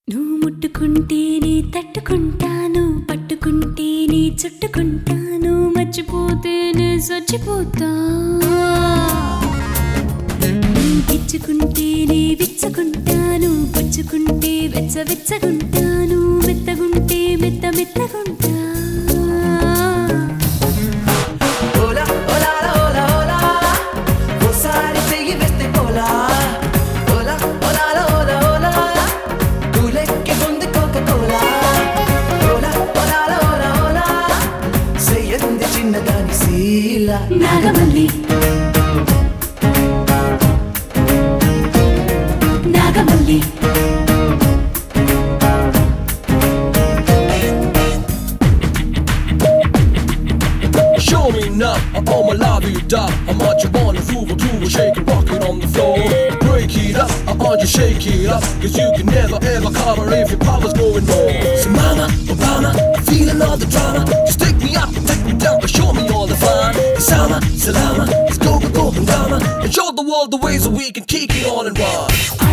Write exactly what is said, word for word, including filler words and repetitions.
నువ్వు ముట్టుకుంటేనే తట్టుకుంటాను, పట్టుకుంటేనే చుట్టుకుంటాను, మర్చిపోతేనే చచ్చిపోతా. విచ్చుకుంటేనే విచ్చుకుంటాను, పుచ్చుకుంటే వెచ్చ వెచ్చగుంటాను, మెత్తగుంటే మెత్త మెత్తగుంటా. నాగమల్లి నాగమల్లి Show me now, I'm on my lobby, da. I'm on your on the groove, groove, shake it, rock it on the floor. Break it up, I'm on you, shake it up. Cause you can never ever cover if your power's going low. So mama, Obama, I'm feeling all the drama. Just take me up and take me down, but show me all the fun. Sama, Salama, let's go, go, go, and drama. And show the world the ways that we can kick it on and run.